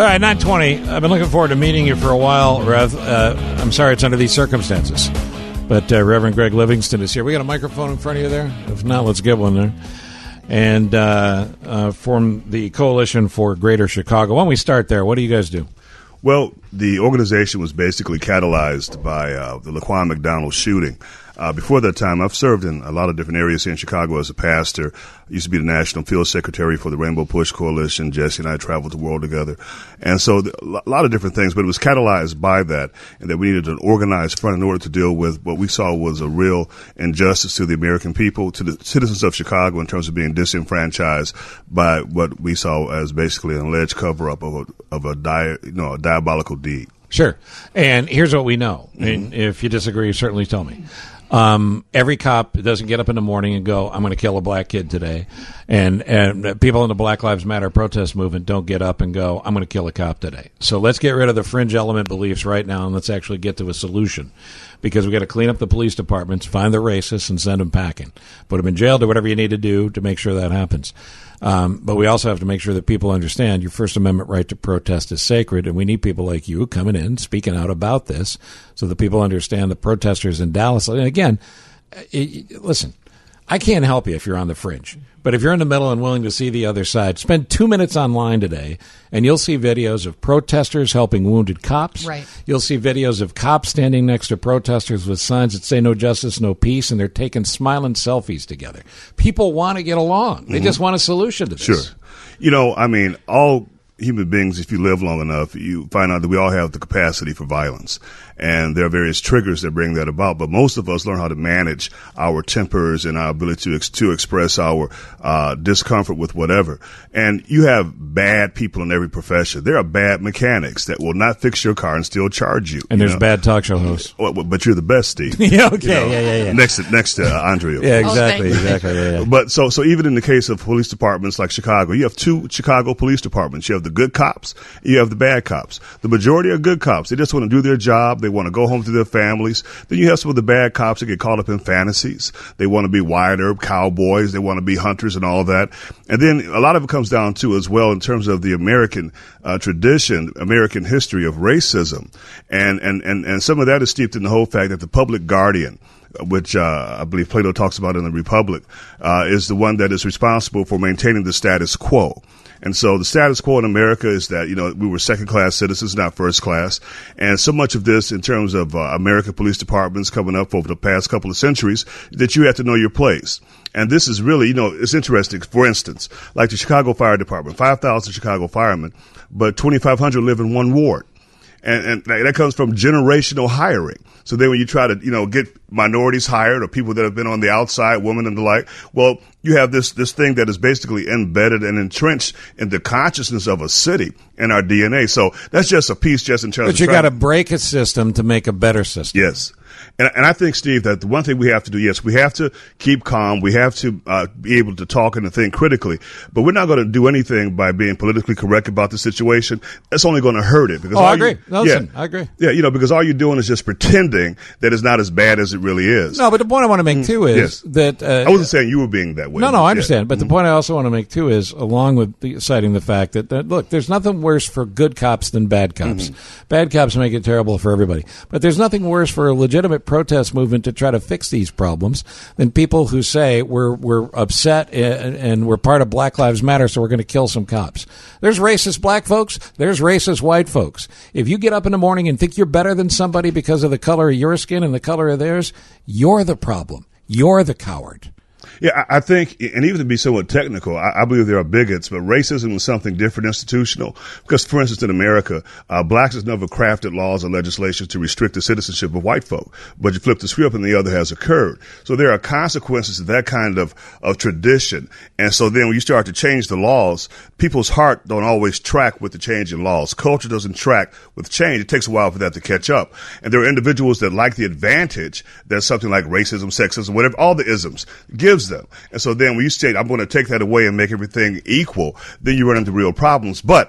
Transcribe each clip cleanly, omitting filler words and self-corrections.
All right, 9:20. I've been looking forward to meeting you for a while, Rev. I'm sorry it's under these circumstances. But Reverend Greg Livingston is here. We got a microphone in front of you there? If not, let's get one there. And form the Coalition for Greater Chicago. Why don't we start there? What do you guys do? Well, the organization was basically catalyzed by the Laquan McDonald shooting. Before that time, I've served in a lot of different areas here in Chicago as a pastor. I used to be the National Field Secretary for the Rainbow Push Coalition. Jesse and I traveled the world together. And so a lot of different things, but it was catalyzed by that, and that we needed an organized front in order to deal with what we saw was a real injustice to the American people, to the citizens of Chicago in terms of being disenfranchised by what we saw as basically an alleged cover-up of a diabolical deed. Sure. And here's what we know. And if you disagree, certainly tell me. Every cop doesn't get up in the morning and go, I'm going to kill a black kid today. And people in the Black Lives Matter protest movement don't get up and go, I'm going to kill a cop today. So let's get rid of the fringe element beliefs right now, and let's actually get to a solution. Because we've got to clean up the police departments, find the racists, and send them packing. Put them in jail, do whatever you need to do to make sure that happens. But we also have to make sure that people understand your First Amendment right to protest is sacred, and we need people like you coming in, speaking out about this, so that people understand the protesters in Dallas. And again, listen, I can't help you if you're on the fringe. But if you're in the middle and willing to see the other side, spend 2 minutes online today, and you'll see videos of protesters helping wounded cops. Right. You'll see videos of cops standing next to protesters with signs that say no justice, no peace, and they're taking smiling selfies together. People want to get along. They just want a solution to this. Sure. You know, I mean, all human beings, if you live long enough, you find out that we all have the capacity for violence. And there are various triggers that bring that about. But most of us learn how to manage our tempers and our ability to express our discomfort with whatever. And you have bad people in every profession. There are bad mechanics that will not fix your car and still charge you. And there's bad talk show hosts. But you're the best, Steve. Yeah, okay, yeah. Next to Andrea. Yeah, exactly. Yeah. But so even in the case of police departments like Chicago, you have two Chicago police departments. You have the good cops, you have the bad cops. The majority are good cops. They just want to do their job. They want to go home to their families. Then you have some of the bad cops that get caught up in fantasies. They want to be Wyatt Earp cowboys. They want to be hunters and all that. And then a lot of it comes down to as well in terms of the American tradition, American history of racism. And some of that is steeped in the whole fact that the public guardian, which I believe Plato talks about in the Republic, is the one that is responsible for maintaining the status quo. And so the status quo in America is that, we were second-class citizens, not first-class. And so much of this in terms of American police departments coming up over the past couple of centuries, that you have to know your place. And this is really, it's interesting. For instance, like the Chicago Fire Department, 5,000 Chicago firemen, but 2,500 live in one ward. And that comes from generational hiring. So then when you try to, get minorities hired or people that have been on the outside, women and the like, well, you have this thing that is basically embedded and entrenched in the consciousness of a city in our DNA. So that's just a piece just in terms of. But you got to break a system to make a better system. Yes. And I think, Steve, that the one thing we have to do, yes, we have to keep calm. We have to be able to talk and to think critically. But we're not going to do anything by being politically correct about the situation. That's only going to hurt it. Because I agree. I agree. Yeah, because all you're doing is just pretending that it's not as bad as it really is. No, but the point I want to make, too, is that... I wasn't saying you were being that way. No, I understand. But the point I also want to make, too, is, along with citing the fact that, look, there's nothing worse for good cops than bad cops. Bad cops make it terrible for everybody. But there's nothing worse for a legitimate protest movement to try to fix these problems than people who say we're upset and we're part of Black Lives Matter, so we're going to kill some cops. There's racist black folks. There's racist white folks. If you get up in the morning and think you're better than somebody because of the color of your skin and the color of theirs, you're the problem. You're the coward. Yeah, I think, and even to be somewhat technical, I believe there are bigots, but racism is something different, institutional. Because, for instance, in America, blacks has never crafted laws or legislation to restrict the citizenship of white folk. But you flip the script and the other has occurred. So there are consequences to that kind of tradition. And so then when you start to change the laws, people's heart don't always track with the change in laws. Culture doesn't track with change. It takes a while for that to catch up. And there are individuals that like the advantage that something like racism, sexism, whatever, all the isms gives them. And so then when you say, I'm going to take that away and make everything equal, then you run into real problems. But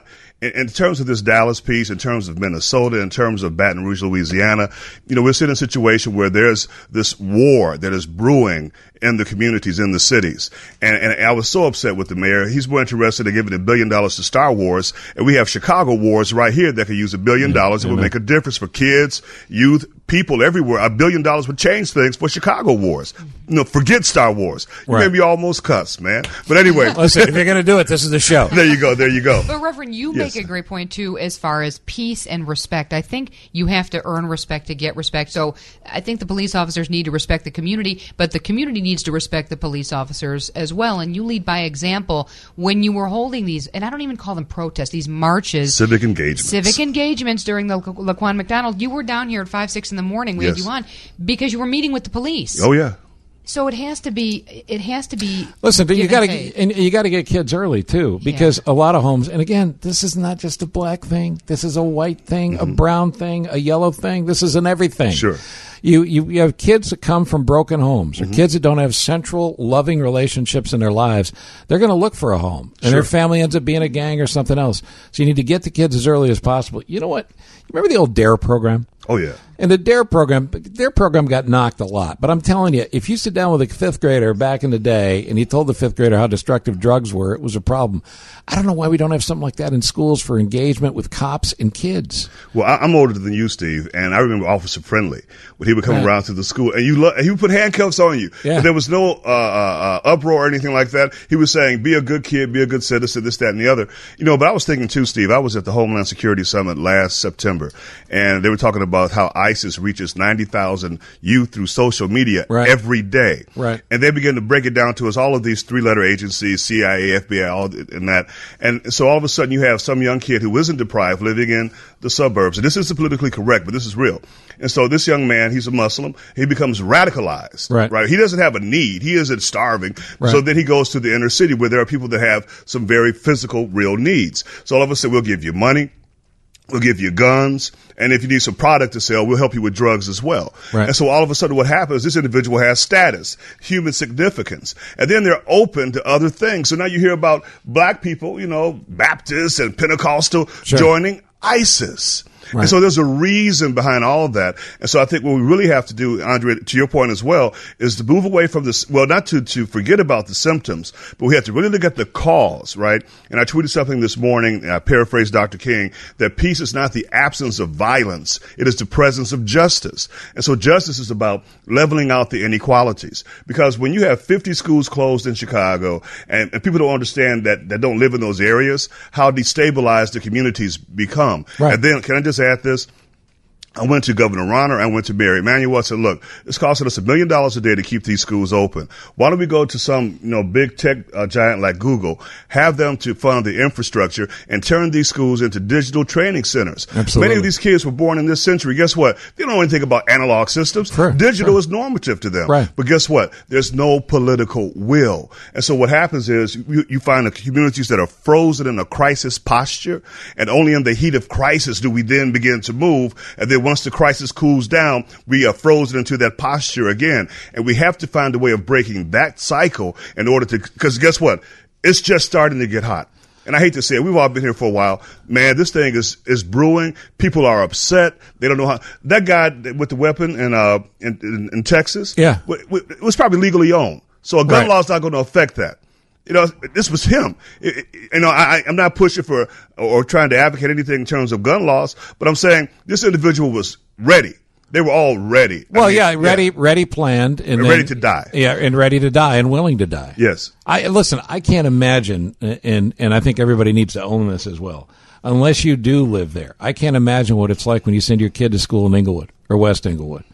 in terms of this Dallas piece, in terms of Minnesota, in terms of Baton Rouge, Louisiana, we're sitting in a situation where there's this war that is brewing in the communities, in the cities. And I was so upset with the mayor. He's more interested in giving $1 billion to Star Wars. And we have Chicago Wars right here that could use $1 billion. It would make a difference for kids, youth, people everywhere. $1 billion would change things for Chicago Wars. Forget Star Wars. You made me almost cuss, man. But anyway. Listen, if you're going to do it, this is the show. There you go. But Reverend, you make a great point too, as far as peace and respect. I think you have to earn respect to get respect. So I think the police officers need to respect the community, but the community needs to respect the police officers as well. And you lead by example when you were holding these, and I don't even call them protests, these marches. Civic engagements during the Laquan McDonald. You were down here at 5, 6 in the morning. We had you on because you were meeting with the police. Oh, yeah. So it has to be. Listen, but you got to get kids early too, because a lot of homes. And again, this is not just a black thing. This is a white thing, a brown thing, a yellow thing. This is an everything. Sure. You have kids that come from broken homes, or kids that don't have central, loving relationships in their lives. They're going to look for a home, and their family ends up being a gang or something else. So you need to get the kids as early as possible. You know what? You remember the old DARE program? Oh, yeah. And the DARE program got knocked a lot. But I'm telling you, if you sit down with a fifth grader back in the day and he told the fifth grader how destructive drugs were, it was a problem. I don't know why we don't have something like that in schools for engagement with cops and kids. Well, I'm older than you, Steve, and I remember Officer Friendly when he would come around to the school, and he would put handcuffs on you. Yeah. But there was no uproar or anything like that. He was saying, be a good kid, be a good citizen, this, that, and the other. But I was thinking, too, Steve, I was at the Homeland Security Summit last September, and they were talking about how ISIS reaches 90,000 youth through social media every day. Right. And they began to break it down to us, all of these three-letter agencies, CIA, FBI, all and that. And so all of a sudden you have some young kid who isn't deprived living in the suburbs. And this isn't politically correct, but this is real. And so this young man, he's a Muslim. He becomes radicalized. Right. He doesn't have a need. He isn't starving. Right. So then he goes to the inner city where there are people that have some very physical, real needs. So all of a sudden we'll give you money. We'll give you guns, and if you need some product to sell, we'll help you with drugs as well. Right. And so all of a sudden what happens, this individual has status, human significance, and then they're open to other things. So now you hear about black people, Baptists and Pentecostal joining ISIS. Right. And so there's a reason behind all of that. And so I think what we really have to do, Andre, to your point as well, is to move away from this, well, not to forget about the symptoms, but we have to really look at the cause, right? And I tweeted something this morning, and I paraphrased Dr. King, that peace is not the absence of violence. It is the presence of justice. And so justice is about leveling out the inequalities. Because when you have 50 schools closed in Chicago, and people don't understand that don't live in those areas, how destabilized the communities become. Right. And then, can I just add this? I went to Governor Rauner. I went to Mayor Emanuel. I said, look, it's costing us $1 million a day to keep these schools open. Why don't we go to some, big tech giant like Google, have them to fund the infrastructure and turn these schools into digital training centers? Absolutely. Many of these kids were born in this century. Guess what? They don't know anything about analog systems. Digital is normative to them. Right. But guess what? There's no political will. And so what happens is you find the communities that are frozen in a crisis posture, and only in the heat of crisis do we then begin to move. And then once the crisis cools down, we are frozen into that posture again. And we have to find a way of breaking that cycle in order to, because guess what? It's just starting to get hot. And I hate to say it, we've all been here for a while. Man, this thing is brewing. People are upset. They don't know how. That guy with the weapon in Texas, it was probably legally owned. So a gun law is not going to affect that. This was him. I'm not pushing for or trying to advocate anything in terms of gun laws, but I'm saying this individual was ready. They were all ready. Well, ready, planned, and ready to die. Yeah, and ready to die and willing to die. Yes. I can't imagine, and I think everybody needs to own this as well. Unless you do live there, I can't imagine what it's like when you send your kid to school in Inglewood or West Inglewood.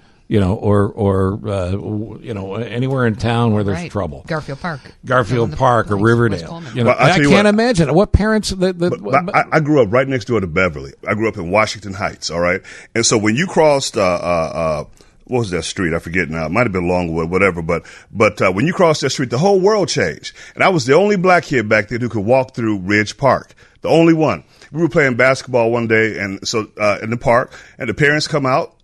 Or anywhere in town where there's trouble. Garfield Park or Riverdale. I can't imagine what parents. I grew up right next door to Beverly. I grew up in Washington Heights. All right, and so when you crossed, what was that street? I forget now. It might have been Longwood, whatever. But when you crossed that street, the whole world changed. And I was the only black kid back then who could walk through Ridge Park. The only one. We were playing basketball one day, and so in the park, and the parents come out.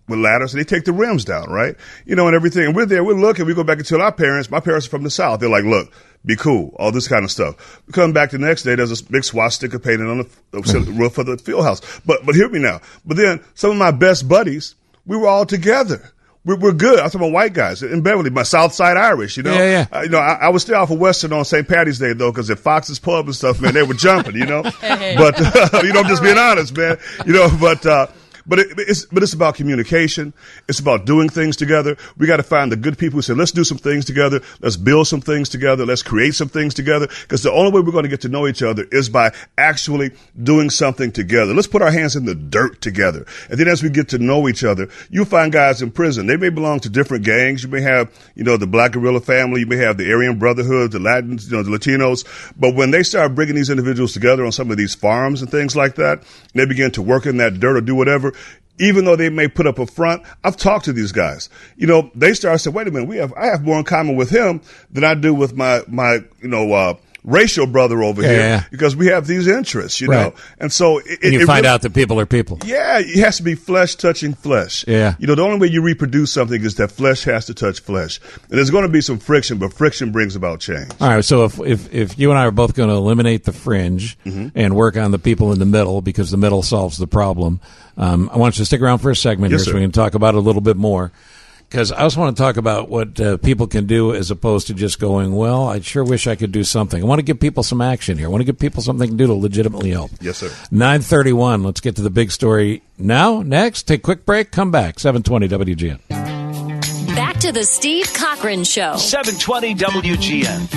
with ladders, and they take the rims down, right? And everything. And we're there, we're looking, we go back and tell our parents. My parents are from the South. They're like, look, be cool, all this kind of stuff. We come back the next day, there's a big swastika painted on the roof of the field house. But hear me now. But then some of my best buddies, we were all together. We're good. I'm talking about white guys in Beverly, my South Side Irish, Yeah. I would stay off of Western on St. Patty's Day, though, because at Fox's Pub and stuff, man, they were jumping, But, I'm just being honest, man. But it's about communication. It's about doing things together. We got to find the good people who say, let's do some things together. Let's build some things together. Let's create some things together. Because the only way we're going to get to know each other is by actually doing something together. Let's put our hands in the dirt together. And then as we get to know each other, you find guys in prison. They may belong to different gangs. You may have, the Black Guerrilla family. You may have the Aryan Brotherhood, the Latins, the Latinos. But when they start bringing these individuals together on some of these farms and things like that, and they begin to work in that dirt or do whatever, even though they may put up a front, I've talked to these guys. They start saying, wait a minute, I have more in common with him than I do with my racial brother over here because we have these interests, right. And so you find out that people are people. Yeah, it has to be flesh touching flesh. Yeah. The only way you reproduce something is that flesh has to touch flesh. And there's going to be some friction, but friction brings about change. All right, so if you and I are both going to eliminate the fringe and work on the people in the middle because the middle solves the problem, I want you to stick around for a segment here so we can talk about it a little bit more. Because I also want to talk about what people can do as opposed to just going, well, I sure wish I could do something. I want to give people some action here. I want to give people something to do to legitimately help. Yes, sir. 9:31. Let's get to the big story now. Next, take a quick break. Come back. 720 WGN. Back to the Steve Cochran Show. 720 WGN.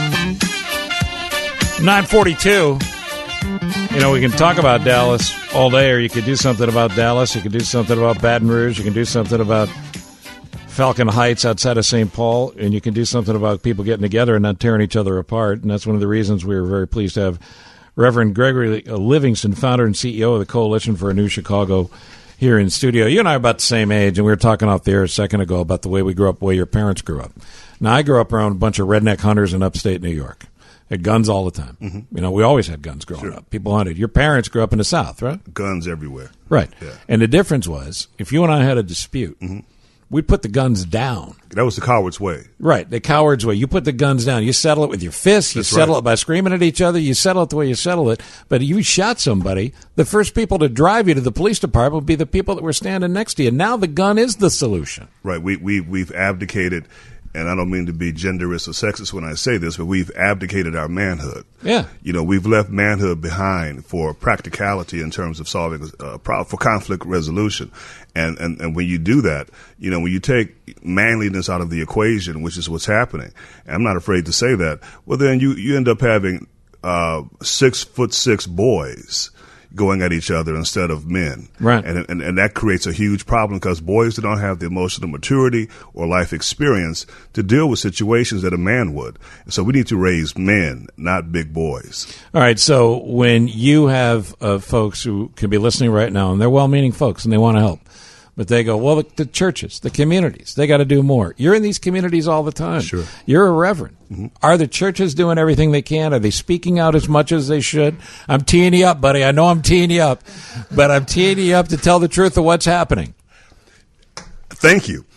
9:42. We can talk about Dallas all day, or you could do something about Dallas. You could do something about Baton Rouge. You can do something about Falcon Heights outside of St. Paul, and you can do something about people getting together and not tearing each other apart. And that's one of the reasons we were very pleased to have Reverend Gregory Livingston, founder and CEO of the Coalition for a New Chicago, here in studio. You and I are about the same age, and we were talking off the air a second ago about the way we grew up, the way your parents grew up. Now, I grew up around a bunch of redneck hunters in upstate New York. Had guns all the time. Mm-hmm. We always had guns growing up. People hunted. Your parents grew up in the South, right? Guns everywhere. Right. Yeah. And the difference was, if you and I had a dispute, we'd put the guns down. That was the coward's way. Right, the coward's way. You put the guns down. You settle it with your fists. You settle it by screaming at each other. You settle it the way you settle it. But if you shot somebody, the first people to drive you to the police department would be the people that were standing next to you. Now the gun is the solution. Right. We've abdicated, and I don't mean to be genderist or sexist when I say this, but we've abdicated our manhood. Yeah. We've left manhood behind for practicality in terms of solving for conflict resolution. And when you do that, when you take manliness out of the equation, which is what's happening, and I'm not afraid to say that, well, then you end up having 6'6" boys going at each other instead of men. Right. And that creates a huge problem because boys do not have the emotional maturity or life experience to deal with situations that a man would. So we need to raise men, not big boys. All right. So when you have folks who can be listening right now, and they're well-meaning folks and they want to help, but they go, well, the churches, the communities, they got to do more. You're in these communities all the time. Sure. You're a reverend. Mm-hmm. Are the churches doing everything they can? Are they speaking out as much as they should? I'm teeing you up, buddy. I know I'm teeing you up, but I'm teeing you up to tell the truth of what's happening. Thank you.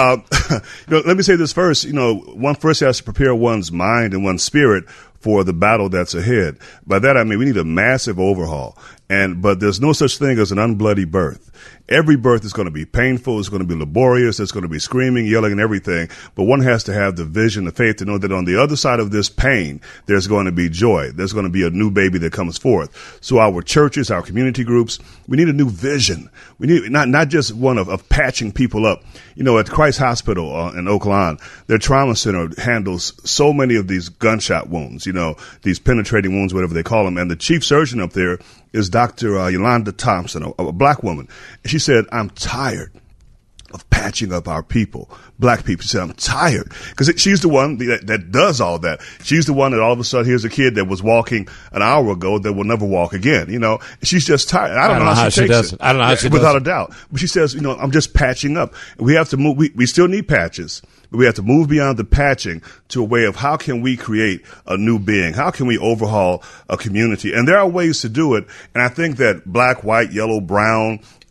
Let me say this first. One first has to prepare one's mind and one's spirit for the battle that's ahead. By that I mean we need a massive overhaul. But there's no such thing as an unbloody birth. Every birth is going to be painful. It's going to be laborious. It's going to be screaming, yelling, and everything. But one has to have the vision, the faith to know that on the other side of this pain, there's going to be joy. There's going to be a new baby that comes forth. So our churches, our community groups, we need a new vision. We need not just one of patching people up. At Christ Hospital in Oak Lawn, their trauma center handles so many of these gunshot wounds, these penetrating wounds, whatever they call them. And the chief surgeon up there is Dr. Yolanda Thompson, a black woman. She said, I'm tired of patching up our people, black people. She said, I'm tired. Because she's the one that does all that. She's the one that all of a sudden, here's a kid that was walking an hour ago that will never walk again. She's just tired. I don't know how she takes it. I don't know how she does it. Without a doubt. But she says, I'm just patching up. We have to move. We still need patches. But we have to move beyond the patching to a way of how can we create a new being? How can we overhaul a community? And there are ways to do it. And I think that black, white, yellow, brown,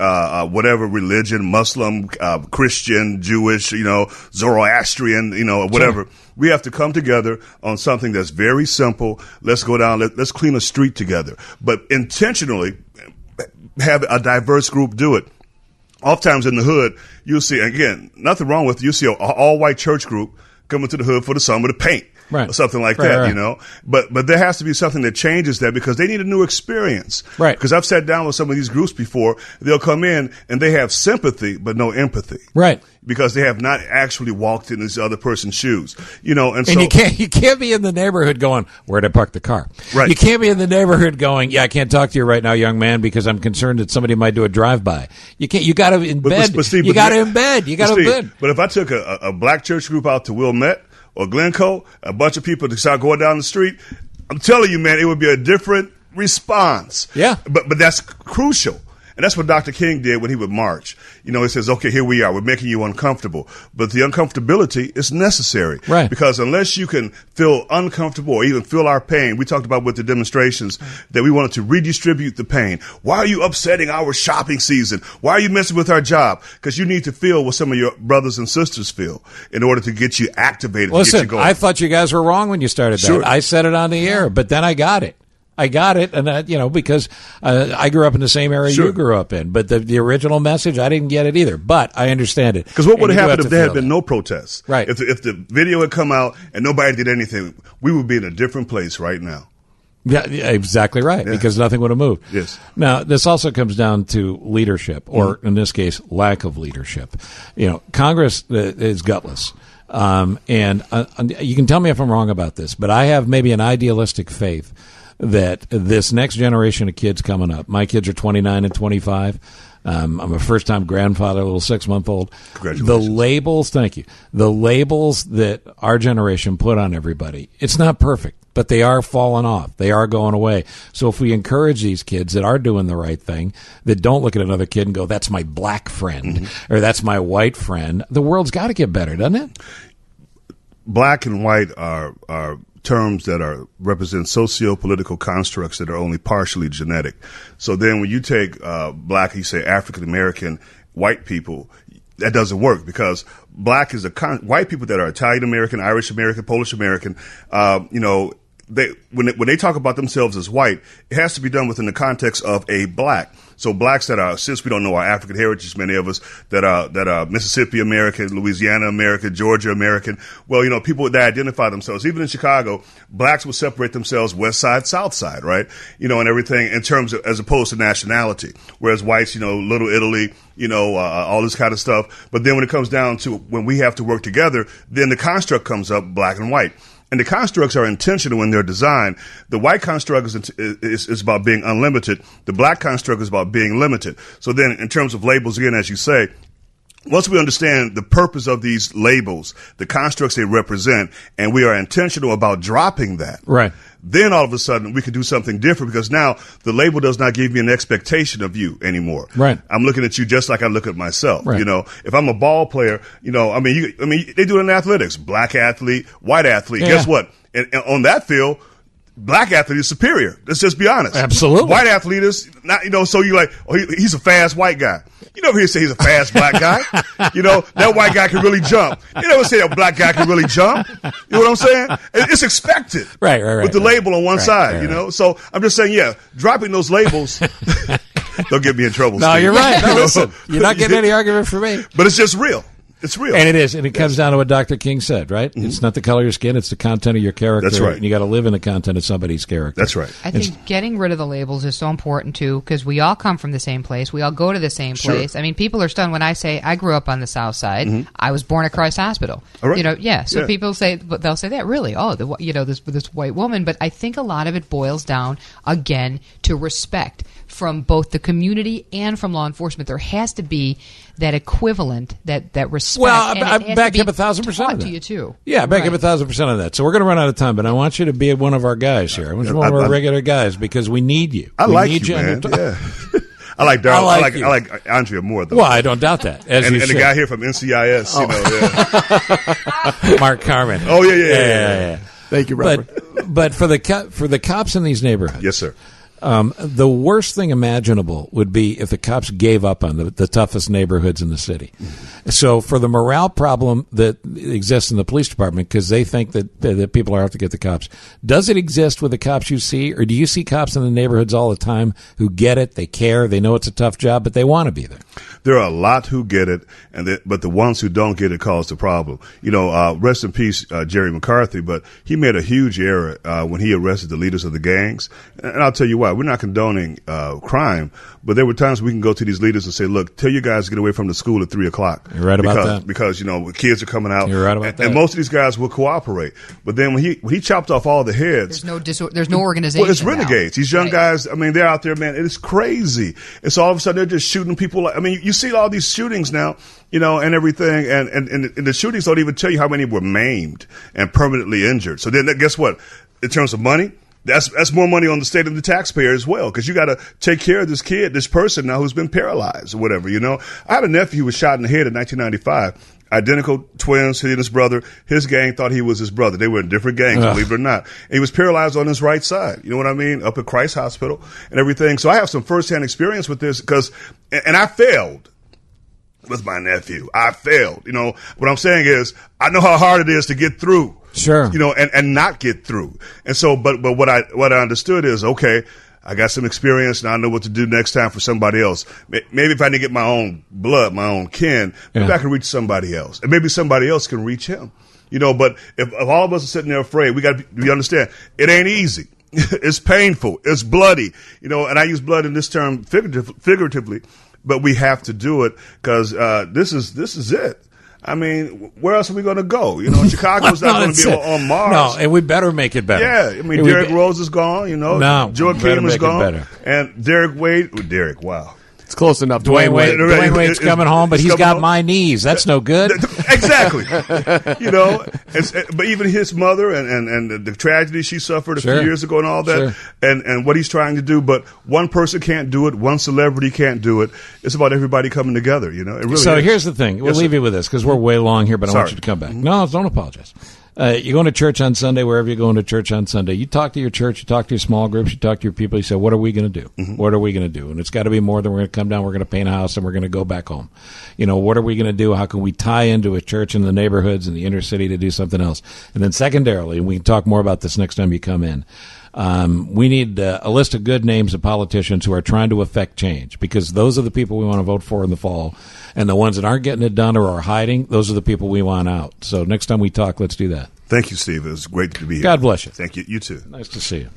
whatever religion, Muslim, Christian, Jewish, Zoroastrian, whatever. Sure. We have to come together on something that's very simple. Let's go down, let's clean a street together, but intentionally have a diverse group do it. Oftentimes in the hood, you'll see, again, nothing wrong with it. You'll see an all-white church group coming to the hood for the summer to paint. Right. Or something like that, right. But there has to be something that changes that because they need a new experience. Right. Because I've sat down with some of these groups before. They'll come in and they have sympathy but no empathy. Right. Because they have not actually walked in this other person's shoes. And so you can't be in the neighborhood going, where'd I park the car? Right. You can't be in the neighborhood going, yeah, I can't talk to you right now, young man, because I'm concerned that somebody might do a drive-by. You can't. You got to embed. You got to embed. But if I took a black church group out to Wilmette or Glencoe, a bunch of people to start going down the street, I'm telling you, man, it would be a different response. Yeah. But that's crucial. And that's what Dr. King did when he would march. He says, okay, here we are. We're making you uncomfortable. But the uncomfortability is necessary. Right. Because unless you can feel uncomfortable or even feel our pain, we talked about with the demonstrations that we wanted to redistribute the pain. Why are you upsetting our shopping season? Why are you messing with our job? Because you need to feel what some of your brothers and sisters feel in order to get you activated. Listen, to get you going. I thought you guys were wrong when you started that. Sure. I said it on the air, but then I got it. And because I grew up in the same area Sure. you grew up in. But the original message, I didn't get it either. But I understand it. Because what would have happened if there had been no protests? Right. If the video had come out and nobody did anything, we would be in a different place right now. Yeah, exactly right, Yeah. because nothing would have moved. Yes. Now, this also comes down to leadership, or in this case, lack of leadership. Congress is gutless. And you can tell me if I'm wrong about this, but I have maybe an idealistic faith that this next generation of kids coming up, my kids are 29 and 25. I'm a first-time grandfather, a little 6-month-old. Congratulations. The labels, thank you. The labels that our generation put on everybody, it's not perfect, but they are falling off. They are going away. So if we encourage these kids that are doing the right thing, that don't look at another kid and go, that's my black friend, or that's my white friend, the world's got to get better, doesn't it? Black and white are terms that represent socio-political constructs that are only partially genetic. So then when you take black, you say African American, white people, that doesn't work because black is white people that are Italian American, Irish American, Polish American, when they talk about themselves as white, it has to be done within the context of a black. So blacks that are, since we don't know our African heritage, many of us that are Mississippi American, Louisiana American, Georgia American. Well, people that identify themselves, even in Chicago, blacks will separate themselves West Side, South Side, right? And everything in terms of, as opposed to nationality. Whereas whites, Little Italy, all this kind of stuff. But then when it comes down to when we have to work together, then the construct comes up, black and white. And the constructs are intentional when they're designed. The white construct is about being unlimited. The black construct is about being limited. So then in terms of labels, again, as you say, once we understand the purpose of these labels, the constructs they represent, and we are intentional about dropping that, right, then all of a sudden we can do something different because now the label does not give me an expectation of you anymore. Right. I'm looking at you just like I look at myself. Right. If I'm a ball player, they do it in athletics, black athlete, white athlete. Yeah. Guess what? And on that field, black athlete is superior. Let's just be honest. Absolutely. White athlete is not, so you're like, he's a fast white guy. You never hear say he's a fast black guy. That white guy can really jump. You never say a black guy can really jump. You know what I'm saying? It's expected. Right. With the label on one side, So I'm just saying, dropping those labels. Don't get me in trouble. No, Steve. you're right. No, listen, you're not getting any argument from me. But it's just real. It's real. And it is. And it comes down to what Dr. King said, right? Mm-hmm. It's not the color of your skin, it's the content of your character. That's right. And you got to live in the content of somebody's character. That's right. I think getting rid of the labels is so important, too, because we all come from the same place. We all go to the same place. I mean, people are stunned when I say I grew up on the South Side. Mm-hmm. I was born at Christ Hospital. All right. So people say, but they'll say that, really? Oh, this white woman. But I think a lot of it boils down, again, to respect from both the community and from law enforcement. There has to be that equivalent, that respect. Well, I back up 1,000% of that. To you too. Yeah, back up 1,000% of that. So we're going to run out of time, but I want you to be one of our guys here. I want you to be one of our regular guys because we need you. I like need you, man. Yeah. I like Darryl. I like Andrea more, though. Well, I don't doubt that. And the guy here from NCIS, Mark Carmen. Oh, yeah. Thank you, Robert. But for the cops in these neighborhoods, yes, sir. The worst thing imaginable would be if the cops gave up on the toughest neighborhoods in the city. So for the morale problem that exists in the police department, because they think that people are out to get the cops, does it exist with the cops you see, or do you see cops in the neighborhoods all the time who get it, they care, they know it's a tough job, but they want to be there? There are a lot who get it, but the ones who don't get it cause the problem. Rest in peace, Jerry McCarthy, but he made a huge error when he arrested the leaders of the gangs. And I'll tell you why. We're not condoning crime, but there were times we can go to these leaders and say, look, tell you guys to get away from the school at 3 o'clock. You're right about that. Because, kids are coming out. You're right about that. And most of these guys will cooperate. But then when he chopped off all the heads. There's no organization. Well, it's renegades. These young guys, they're out there, man. It's crazy. And so all of a sudden they're just shooting people. You see all these shootings now, and everything. And the shootings don't even tell you how many were maimed and permanently injured. So then guess what? In terms of money, that's more money on the state of the taxpayer as well, because you got to take care of this person now who's been paralyzed or whatever. I had a nephew who was shot in the head in 1995. Identical twins, he and his brother. His gang thought he was his brother. They were in different gangs, believe it or not. And he was paralyzed on his right side. You know what I mean? Up at Christ Hospital and everything. So I have some firsthand experience with this and I failed with my nephew. I failed. What I'm saying is I know how hard it is to get through. Sure. And not get through. And so, but what I understood is, okay, I got some experience and I know what to do next time for somebody else. Maybe if I didn't get my own blood, my own kin, maybe I can reach somebody else. And maybe somebody else can reach him. But if all of us are sitting there afraid, we understand it ain't easy. It's painful. It's bloody. And I use blood in this term figuratively, but we have to do it because this is it. Where else are we going to go? Chicago's not going to be on Mars. No, and we better make it better. Yeah, Derrick Rose is gone. No, Joakim is gone, better. And Derek Wade. Wow. It's close enough. Dwayne Wade's coming home, but he's got my knees. That's no good. Exactly. But even his mother and the tragedy she suffered a few years ago and all that, and what he's trying to do. But one person can't do it. One celebrity can't do it. It's about everybody coming together. It really is. Here's the thing. We'll leave you with this because we're way long here, but I want you to come back. No, don't apologize. You're going to church on Sunday, wherever you're going to church on Sunday. You talk to your church, you talk to your small groups, you talk to your people. You say, what are we going to do? Mm-hmm. What are we going to do? And it's got to be more than we're going to come down, we're going to paint a house, and we're going to go back home. What are we going to do? How can we tie into a church in the neighborhoods in the inner city to do something else? And then secondarily, and we can talk more about this next time you come in, we need a list of good names of politicians who are trying to affect change, because those are the people we want to vote for in the fall. And the ones that aren't getting it done or are hiding, those are the people we want out. So next time we talk, let's do that. Thank you, Steve. It was great to be here. God bless you. Thank you. You too. Nice to see you.